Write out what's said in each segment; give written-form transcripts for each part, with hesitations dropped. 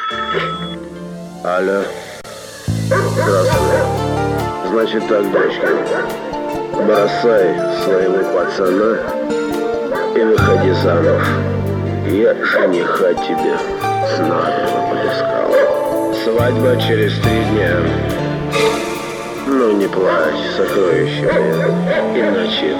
Алло. Здравствуй. Значит так, дочка, бросай своего пацана и выходи замуж. Я жениха тебе знатного подыскал. Свадьба через 3 дня. Ну не плачь, сокровище мое, иначе...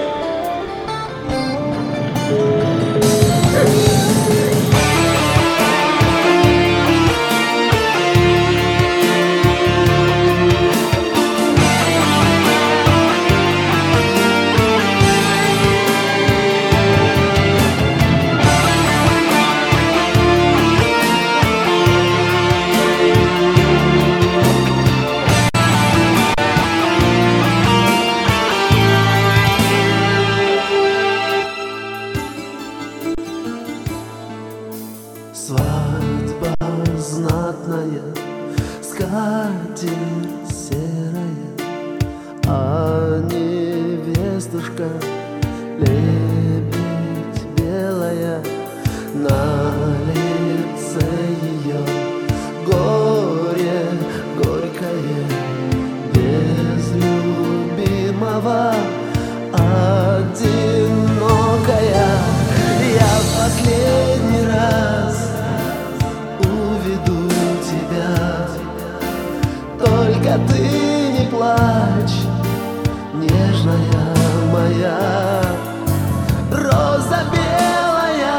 Свадьба знатная, скатерть серая, а невестушка лебедь белая. На лице ее горе горькое, без любимого одинокая. Я в последний раз уведу тебя, только ты не плачь, нежная моя роза белая,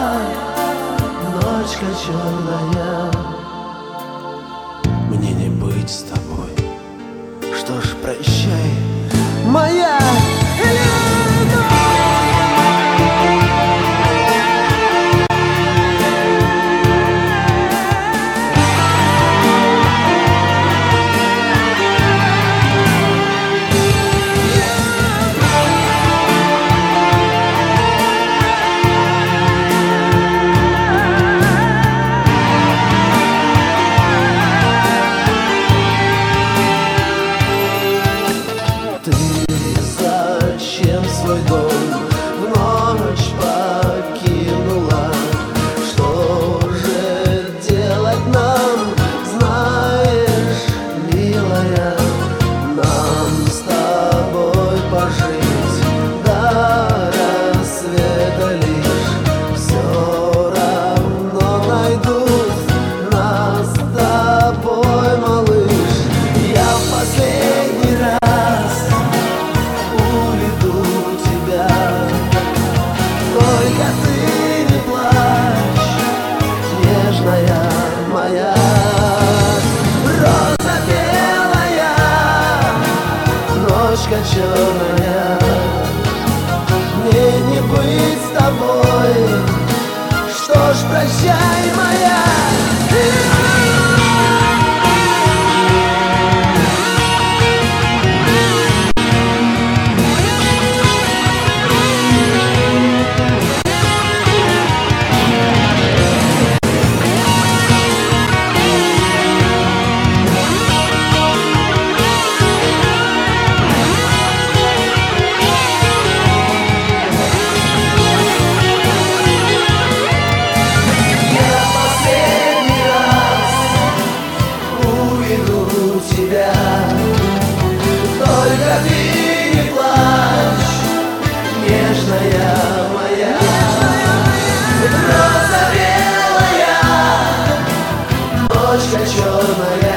ночка черная. Мне не быть с тобой, что ж, прощай, моя любовь. Свой дом в ночь покинула. Что же делать нам, знаешь, милая? Нам с тобой пожить до рассвета лишь. Все равно найдут нас с тобой, малыш. Я в последний раз уведу тебя, только ты не плачь, нежная моя роза белая, ночка черная. Мне не быть с тобой, что ж, прощай, моя. Тебя, только ты не плачь, нежная моя роза белая, ночка черная.